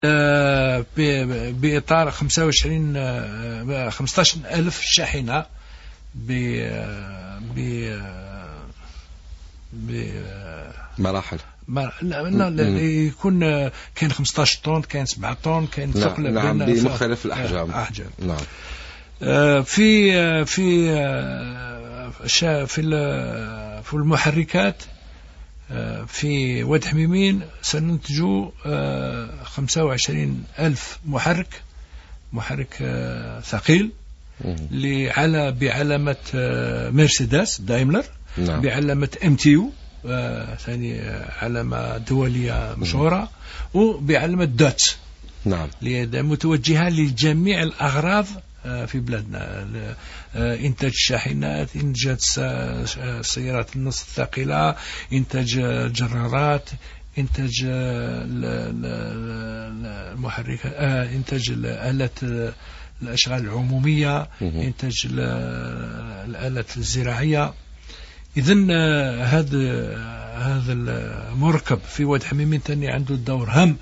بإطار 15,000 شاحنة مراحل. لا يكون كاين 15 طن، كاين 7 طن، كاين ثقل. نعم بمختلف الأحجام. نعم. في المحركات في واد حميمين سننتج 25,000 محرك ثقيل بعلامة مرسيدس دايملر. نعم. بعلامة MTU ثاني علامة دولية مشهورة، وبعلامة دوتس. نعم. متوجهة لجميع الأغراض في بلادنا، إنتاج الشاحنات، إنتاج السيارات النص الثقيلة، إنتاج الجرارات، إنتاج المحركات، إنتاج الآلات الأشغال العمومية، إنتاج الآلات الزراعية. إذن هذا المركب في واد حميمين ثاني عنده دور هام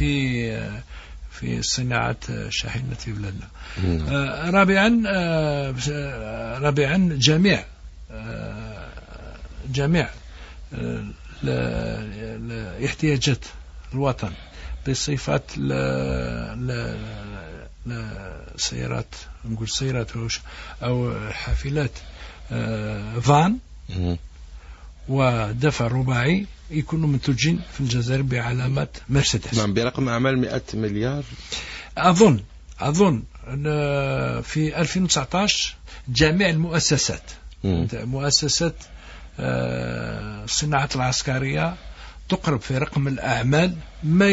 في صناعة الشاحنات في بلادنا. رابعا جميع احتياجات الوطن بصفة سيارات، نقول سيارات أو حافلات فان ودفع رباعي يكونوا منتجين في الجزائر بعلامة مرسيدس. نعم. برقم أعمال 100 مليار أظن في 2019 جميع المؤسسات مؤسسات الصناعة العسكرية تقرب في رقم الأعمال ما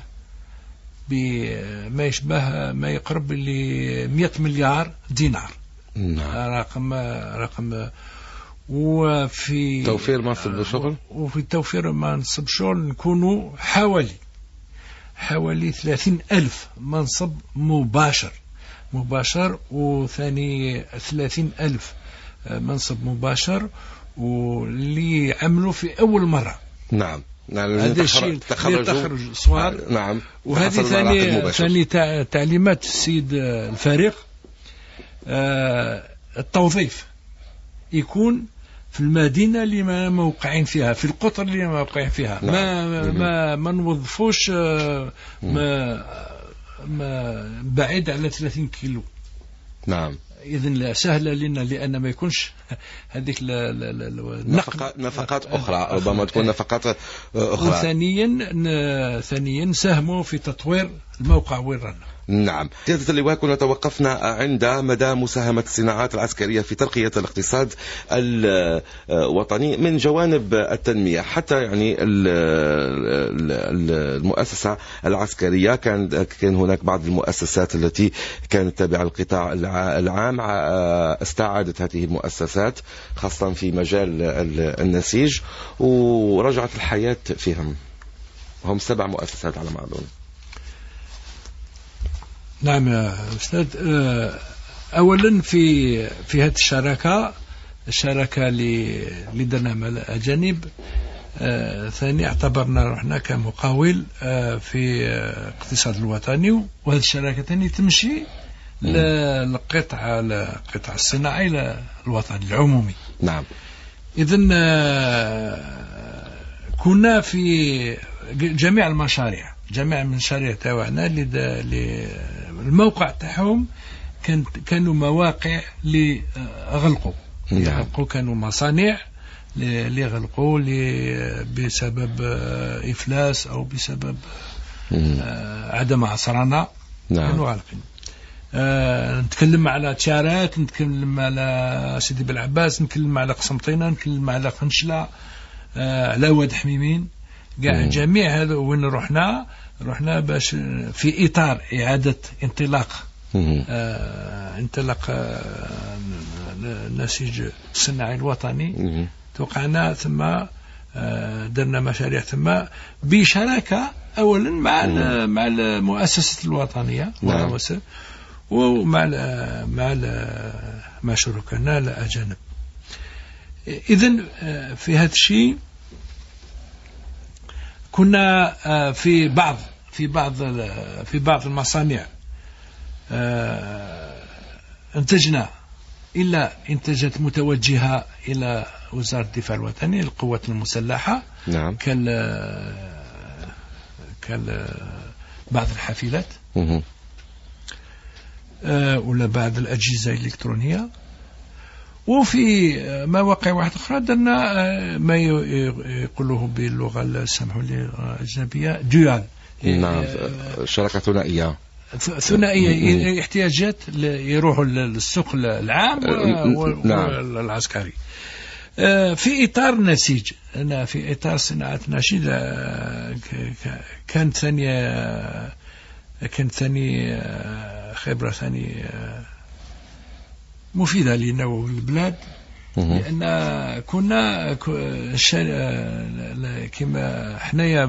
يقرب ل 100 مليار دينار. رقم وفي توفير منصب الشغل، وفي توفير منصب الشغل نكونوا حوالي 30,000 منصب مباشر، وثاني 30,000 منصب مباشر واللي عملوا في أول مرة. نعم. هذا الشيء تخرج صوار. نعم. وهذه ثاني تعليمات السيد الفريق، التوظيف يكون في المدينة اللي ما موقعين فيها، في القطر اللي ما موقعين فيها. نعم. ما نوظفوش ما بعيد على 30 كيلو. نعم. إذن سهلة لنا لأن ما يكونش هذيك نفقات أخرى، ربما تكون نفقات أخرى. وثانيا نساهموا في تطوير الموقع وين رانا. نعم. سيادة اللواء، كنا توقفنا عند مدى مساهمة الصناعات العسكرية في ترقية الاقتصاد الوطني من جوانب التنمية، حتى يعني المؤسسة العسكرية كان هناك بعض المؤسسات التي كانت تابعة للقطاع العام استعادت هذه المؤسسات خاصة في مجال النسيج ورجعت الحياة فيهم. هم 7 مؤسسات على ما أظن. نعم يا أستاذ. أولا في هذه الشراكة اللي درنا مع الأجانب. ثاني اعتبرنا روحنا كمقاول في الاقتصاد الوطني، وهذه الشراكة ثاني تمشي للقطاع الصناعي الوطني العمومي. نعم. إذن كنا في جميع المشاريع تاعنا اللي الموقع تاعهم كانوا مواقع اللي غلقوا. كانوا مصانع اللي غلقوا بسبب إفلاس أو بسبب عدم عصرنة. كانوا غالقين. نتكلم على تشارات، نتكلم على سيدي بالعباس، نتكلم على قسنطينة، نتكلم على خنشلة، على واد حميمين. جميع هذا وين رحنا باش في إطار إعادة انطلاق النسيج الصناعي الوطني. توقعنا ثم درنا مشاريع ثم بشراكة أولا مع المؤسسة الوطنية ومع شركائنا الأجانب. إذن في هذا الشيء كنا في في بعض المصانع انتجنا إلا إنتاجات متوجهة إلى وزارة الدفاع الوطني القوات المسلحة. نعم. بعض الحافلات ولا بعض الأجهزة الإلكترونية. وفي مواقع واحدة أخرى درنا ما يقولوه باللغة سامحوا لي الأجنبية دوال. نعم، شراكة ثنائية احتياجات يروحوا للسوق العام والعسكري. في إطار نسيج، أنا في إطار صناعة نشيد كانت ثاني خبرة ثاني مفيدة لنا والبلاد، لأن كنا كما حنايا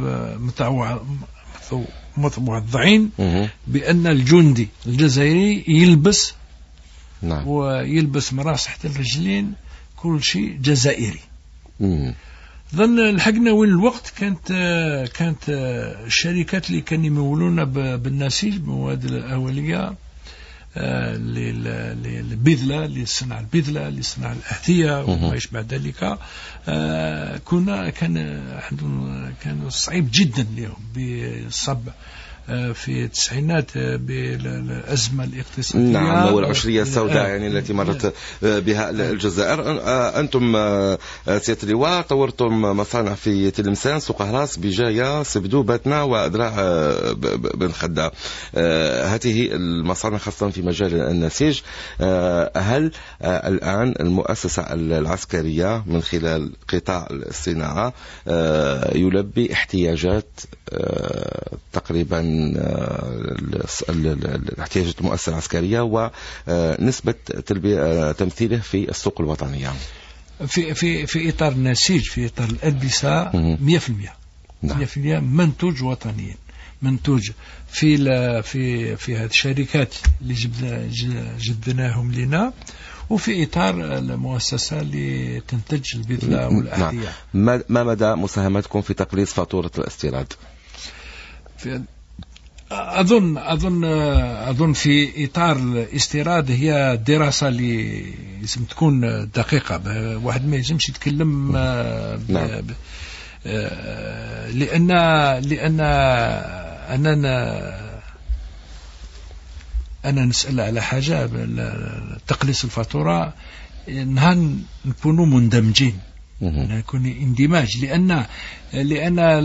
متوضعين بأن الجندي الجزائري يلبس نعم. ويلبس من راس حتى الرجلين كل شيء جزائري. ظن لحقنا وين الوقت كانت الشركات اللي كانوا يمولون بالنسيج مواد الأولية للبذلة، لصنع البذلة، لصنع الأحذية وما يشبه ذلك. كان صعيب جدا اليوم بالصب في التسعينات بالأزمة الاقتصادية. نعم، والعشرية السوداء يعني التي مرت بها الجزائر. أنتم سيادة اللواء طورتم مصانع في تلمسان، سوق هراس، بجاية، سبدو، باتنا، وأدراع بن خدة. هذه المصانع خاصة في مجال النسيج. هل الآن المؤسسة العسكرية من خلال قطاع الصناعة يلبي احتياجات تقريبا احتياجات المؤسسة العسكرية ونسبة تمثيله في السوق الوطنية في إطار النسيج، في إطار الألبسة 100%. 100% منتوج وطني، منتوج في هذه الشركات اللي جبناهم لنا، وفي إطار المؤسسة اللي تنتج البذلة والأحذية. ما مدى مساهمتكم في تقليص فاتورة الاستيراد؟ أظن في إطار الاستيراد هي دراسة اللي لازم تكون دقيقة. واحد ما يلزمش يتكلم لأن أنا نسأل على حاجة تقليص الفاتورة، نهار نكونوا مندمجين، يكون اندماج، لأن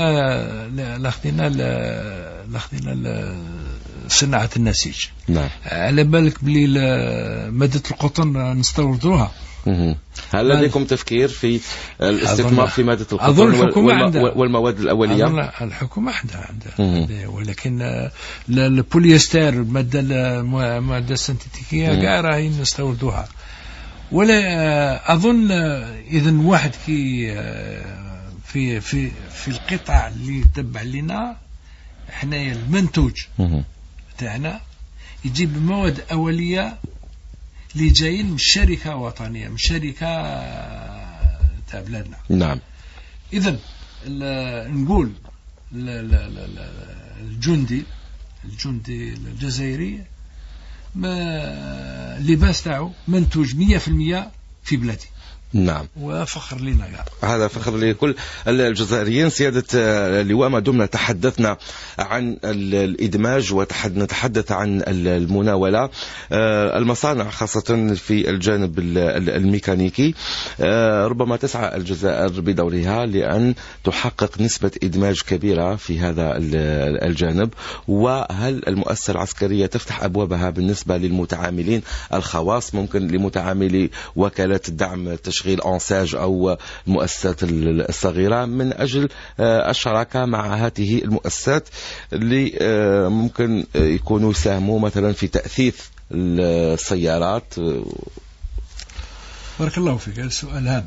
لخذنا صناعة النسيج. نعم. على بالك بلي مادة القطن نستوردوها. هل لديكم تفكير في الاستثمار في مادة القطن والمواد الأولية؟ الحكومة عندها ولكن البوليستر مادة سنتيتيكية كاع راهي نستوردوها. ولا أظن إذا واحد في القطاع اللي تبع لنا حنايا المنتوج تاعنا يجيب مواد أولية اللي جايين من شركة وطنية، من شركة تاع بلادنا. نعم. إذا نقول الجندي الجزائري ما اللباس تاعو منتوج 100% في بلادي. نعم. وفخر لنا يعني. هذا فخر لكل الجزائريين. سيادة اللواء، ما دمنا تحدثنا عن الإدماج ونتحدث عن المناولة، المصانع خاصة في الجانب الميكانيكي، ربما تسعى الجزائر بدورها لأن تحقق نسبة إدماج كبيرة في هذا الجانب. وهل المؤسسة العسكرية تفتح أبوابها بالنسبة للمتعاملين الخواص، ممكن لمتعاملي وكالات الدعم التشغيل أنساج أو المؤسسات الصغيرة، من أجل الشراكة مع هذه المؤسسات اللي ممكن يكونوا يساهموا مثلا في تأثيث السيارات؟ بارك الله فيك، هذا سؤال هام.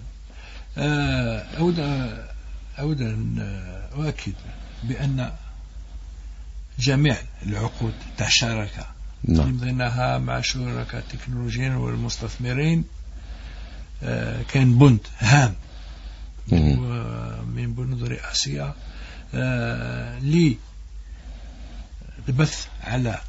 أود أن أؤكد بأن جميع العقود تاع الشراكة اللي مضيناها مع شركاء التكنولوجيين والمستثمرين كان بند هام من بنود رئاسية البث على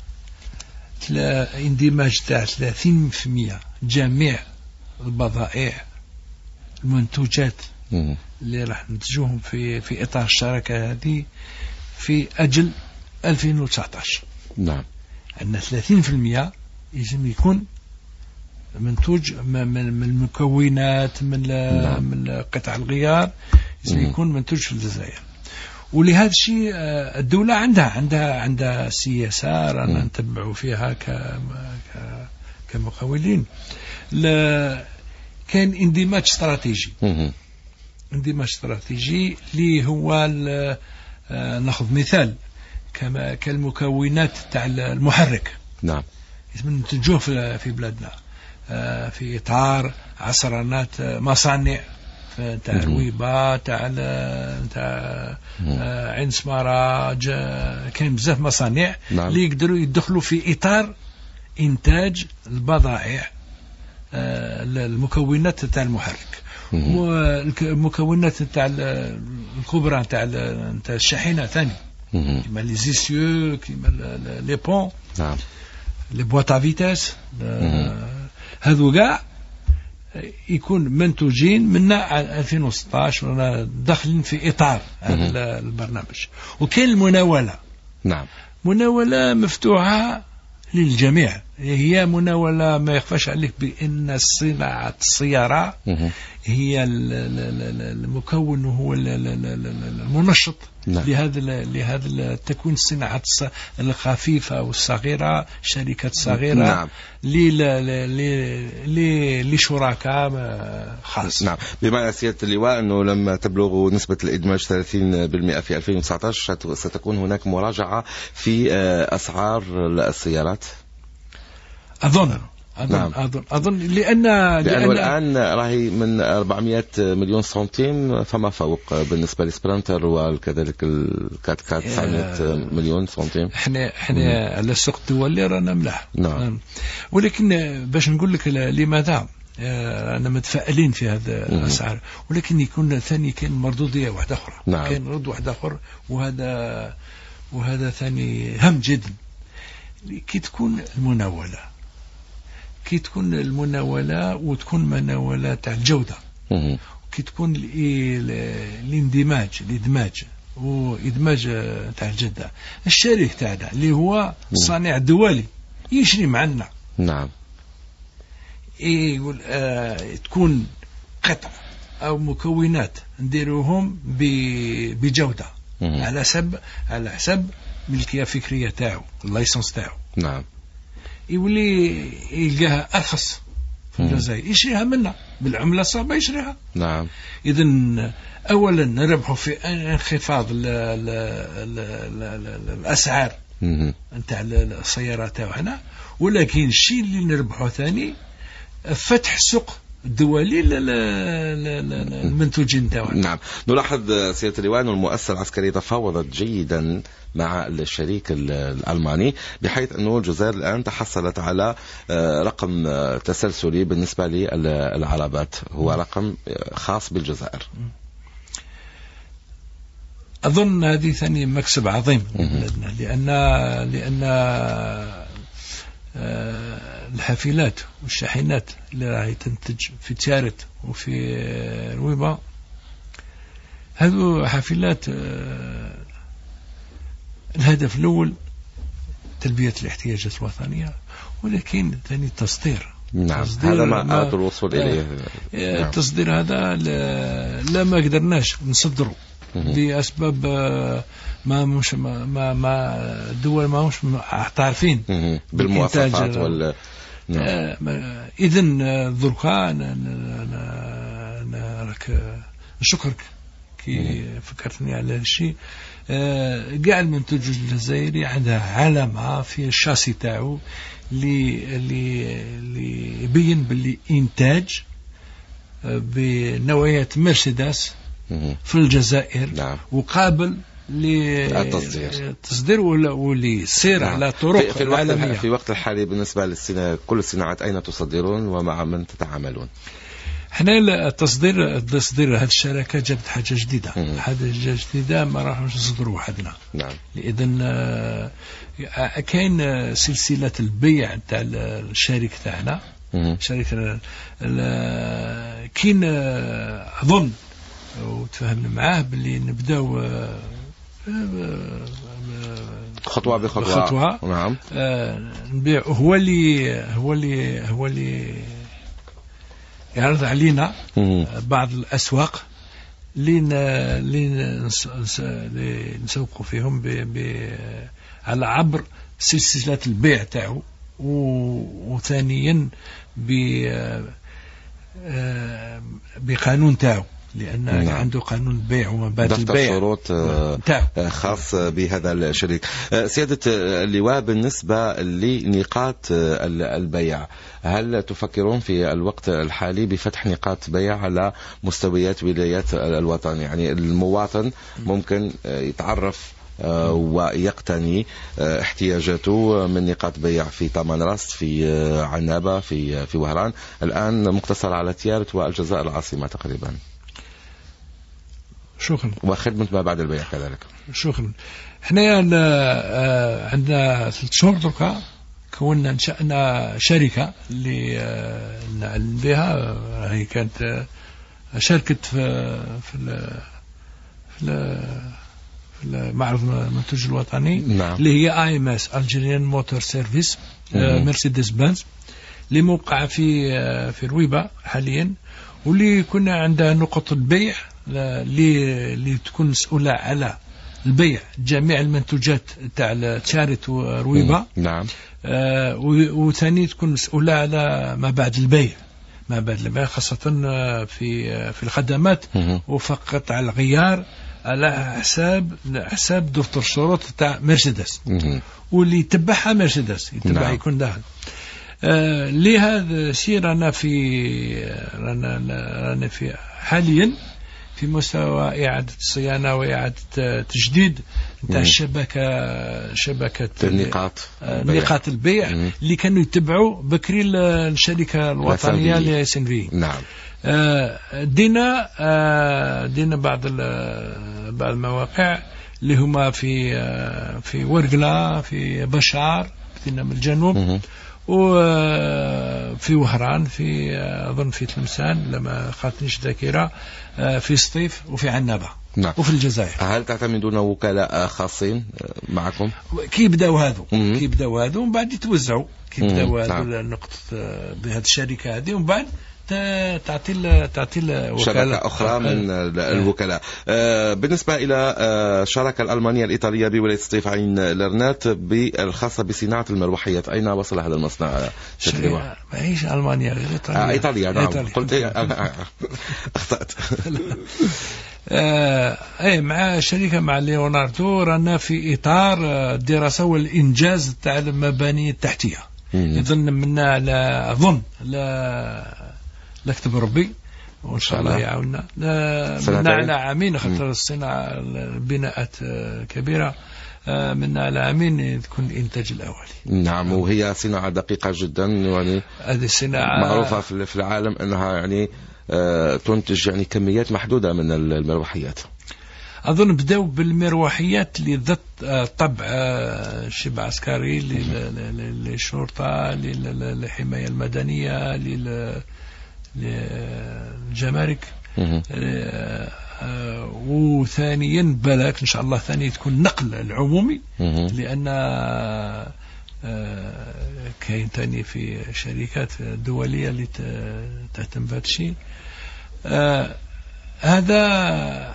اندماج تاع 30% جميع البضائع المنتوجات اللي راح ننتجوهم في إطار الشراكة هذه في أجل 2019. نعم. عندنا 30% يجب يكون منتوج من المكونات من قطع الغيار يجب يكون منتوج في الجزائر. ولهذا الشيء الدولة عندها سياسة رانا نتبعوا فيها كمقاولين. كان اندماج استراتيجي اللي هو ناخذ مثال كالمكونات تاع المحرك. نعم. ننتجوه في بلادنا في إطار عصرانات مصانع تاع الويبة تاع عين سمراج. كاين بزاف مصانع اللي يقدروا يدخلوا في إطار إنتاج البضائع المكونات تاع المحرك والمكونات تاع الكبرى تاع الشاحنة ثاني كما لي زيسيو كما لي بون. نعم. لي بواط فيتاس هذو كاع يكون منتوجين منا 2016 ورانا داخلين في إطار هذا البرنامج. وكاين المناولة. نعم. مناولة مفتوحة للجميع. هي مناولة ما يخفاش عليك بأن صناعة السيارة هي المكون هو المنشط لهذا تكون الصناعة الخفيفة والصغيرة الشركات الصغيرة. نعم. لشركاء خاص. نعم. بمعنى سيادة اللواء أنه لما تبلغ نسبة الإدماج 30% في 2019 ستكون هناك مراجعة في أسعار السيارات. أظن لأن الآن راهي من 400 مليون سنتيم فما فوق بالنسبة لسبرانتر وكذلك الكات 900 مليون سنتيم. احنا على السوق الدولي رانا ملاح. نعم. ولكن باش نقول لك لماذا أنا متفائلين في هذا الأسعار. ولكن يكون ثاني كاين مردودية واحدة أخرى. نعم. كاين رد واحد آخر وهذا ثاني هام جدا. كي تكون المناولة وتكون مناولة تاع الجودة وكي تكون الإدماج وإدماج تاع الجدة. الشريك تاعنا اللي هو الصانع الدولي يشري معنا. نعم. يقول تكون قطع أو مكونات نديروهم بجودة على حسب ملكية فكرية تاعو اللايسنس تاعو. نعم. يولي يلقاها أرخص في الجزائر يشريها منا بالعملة الصعبة يشريها. نعم. إذن أولا نربحوا في انخفاض الأسعار نتاع السيارات تاعنا. ولكن الشيء اللي نربحه ثاني فتح السوق الدولي للمنتوجين تاعنا. نعم. نلاحظ سيادة اللواء أن المؤسسة العسكرية تفاوضت جيدا مع الشريك الألماني بحيث أنه الجزائر الآن تحصلت على رقم تسلسلي بالنسبة للعربات هو رقم خاص بالجزائر. أظن هذه ثاني مكسب عظيم لأن الحافلات والشاحنات اللي راهي تنتج في تيارت وفي الويبة هذو حافلات الهدف الأول تلبية الاحتياجات الوطنية ولكن ثاني التصدير. نعم. هذا ما أردت الوصول إليه. التصدير هذا لا ما قدرناش نصدره بأسباب ما الدول ما مش عارفين بالمواصفات إذن دركا راك نشكرك كي فكرتني على الشيء. كاع المنتوج الجزائري عندها علامة في الشاسي تاعو اللي يبين باللي إنتاج بنوعية مرسيدس في الجزائر. نعم. وقابل للتصدير واللي يسير على طرق العالمية. في وقت الحالي بالنسبة كل الصناعات أين تصدرون ومع من تتعاملون؟ حنا تصدير هذه الشراكة جابت حاجة جديدة. حاجة جديدة ما راحوش نصدروا وحدنا. نعم. إذن كاين سلسلة البيع تاع الشريك تاعنا. شركة كاين أظن وتفهمنا معاه باللي نبداو خطوة بخطوة. نعم. نبيع هو اللي يعرض علينا بعض الأسواق اللي نسوقوا فيهم على عبر سلسلة البيع تاعو، وثانيا بقانون تاعو، لأن نعم. عنده قانون البيع ومبادئ دفتر البيع شروط خاص بهذا الشريك. سيادة اللواء، بالنسبة لنقاط البيع، هل تفكرون في الوقت الحالي بفتح نقاط بيع على مستويات ولايات الوطن؟ يعني المواطن ممكن يتعرف ويقتني احتياجاته من نقاط بيع في طمانراس، في عنابة، في وهران، الآن مقتصر على تيارت والجزائر العاصمة تقريبا. شكرا. وخدمة ما بعد البيع كذلك. شكرا. احنا عندنا 3 شهور دركا كونا انشأنا شركة اللي نعلن بها. هي كانت شاركت في معرض المنتوج الوطني. نعم. اللي هي AMS Algerian Motor Service مرسيدس بنز، اللي موقعة في رويبة حاليا، واللي كنا عندها نقط البيع اللي تكون مسؤولة على البيع جميع المنتوجات تاع تشارت ورويبة. نعم. وثاني تكون مسؤولة على ما بعد البيع، خاصة في الخدمات، وفقط على الغيار على حساب دفتر الشروط تاع مرسيدس، واللي يتبعها مرسيدس يتبع. نعم. يكون داخل لهذا الشيء. رانا في حاليا في مستوى إعادة الصيانة وإعادة تجديد نتاع شبكة نقاط البيع اللي كانوا يتبعوا بكري الشركة الوطنية اللي SNV. نعم. دينا بعض المواقع اللي هما في ورقلة، في بشار، بدينا من الجنوب، وفي وهران، في أظن في تلمسان لما خاطنيش ذاكرة، في سطيف، وفي عنابة. نعم. وفي الجزائر. هل تعتمدون وكلاء خاصين معكم؟ كي يبداو هذو ومن بعد يتوزعوا، كي يبداو هذو النقطة بهذه الشركة هذه، ومن بعد تعطي شركة أخرى من الوكلاء. بالنسبة إلى الشراكة الألمانية الإيطالية بولاية سطيف عين لرنات بالخاصة بصناعة المروحيات، أين وصل هذا المصنع؟ ماهيش ألمانيا، غير إيطاليا. إيطاليا. نعم. قلت أخطأت. مع شركة مع ليوناردو رانا في إطار الدراسة والإنجاز تاع المباني التحتية. يظن منا أظن لا كتب ربي وإن شاء الله يعاوننا منا على عامين، خاطر الصناعة البناءات كبيرة، منا على عامين تكون الإنتاج الأولي. نعم. وهي صناعة دقيقة جدا، يعني هذه الصناعة معروفة في العالم أنها يعني تنتج يعني كميات محدودة من المروحيات. أظن بدأوا بالمروحيات اللي ذات طبع شبه عسكري للشرطة، للحماية المدنية، للجمارك. وثانيا بلاك إن شاء الله ثاني تكون نقل العمومي، لأن كاين ثاني في شركات دولية اللي تهتم بهذا الشيء. هذا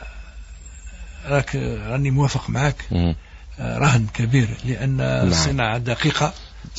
راني موافق معك، رهن كبير، لأن الصناعة دقيقة،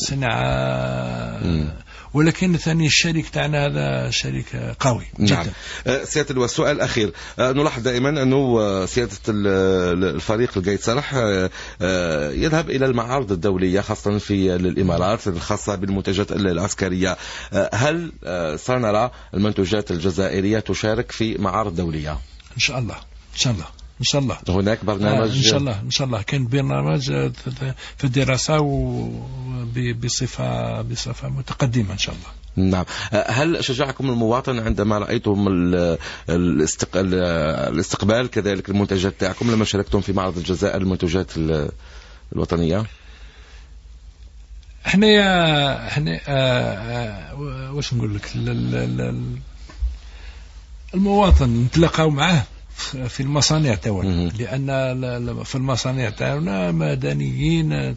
صناعة ولكن ثاني الشريك تاعنا هذا شريك قوي جدا. نعم. سيادة اللواء، السؤال الأخير، نلاحظ دائما أنه سيادة الفريق القايد صالح يذهب إلى المعارض الدولية، خاصة في الإمارات الخاصة بالمنتجات العسكرية. هل سنرى المنتجات الجزائرية تشارك في معارض دولية؟ إن شاء الله، إن شاء الله، إن شاء الله. هناك برنامج إن شاء الله كان برنامج في الدراسة بصفة متقدمة إن شاء الله. نعم. هل شجعكم المواطن عندما رأيتم الاستقبال كذلك المنتجات تاعكم لما شاركتم في معرض الجزائر المنتجات الوطنية؟ احنا واش نقول لك، المواطن نتلاقاو معاه في المصانع تاعنا، لأن في المصانع تاعنا مدنيين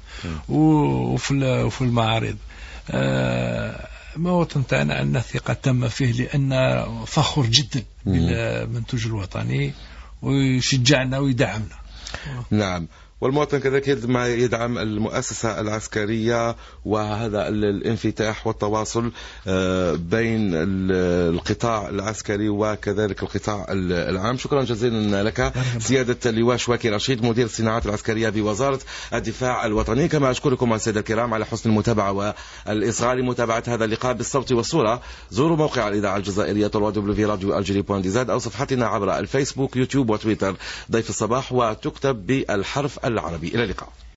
وفي المعارض. المواطن تاعنا عندنا ثقة تامة فيه، لأن فخور جدا بالمنتوج الوطني ويشجعنا ويدعمنا. نعم. والمواطن كذلك يدعم المؤسسة العسكرية، وهذا الانفتاح والتواصل بين القطاع العسكري وكذلك القطاع العام. شكرا جزيلا لك سيادة اللواء شواكي رشيد، مدير الصناعات العسكرية بوزارة الدفاع الوطني. كما أشكركم السادة الكرام على حسن المتابعة والإصغاء لمتابعة هذا اللقاء بالصوت والصورة. زوروا موقع الإذاعة الجزائرية www.radioalgerie.dz أو صفحتنا عبر الفيسبوك، يوتيوب وتويتر ضيف الصباح، وتكتب بالحرف العربي. إلى اللقاء.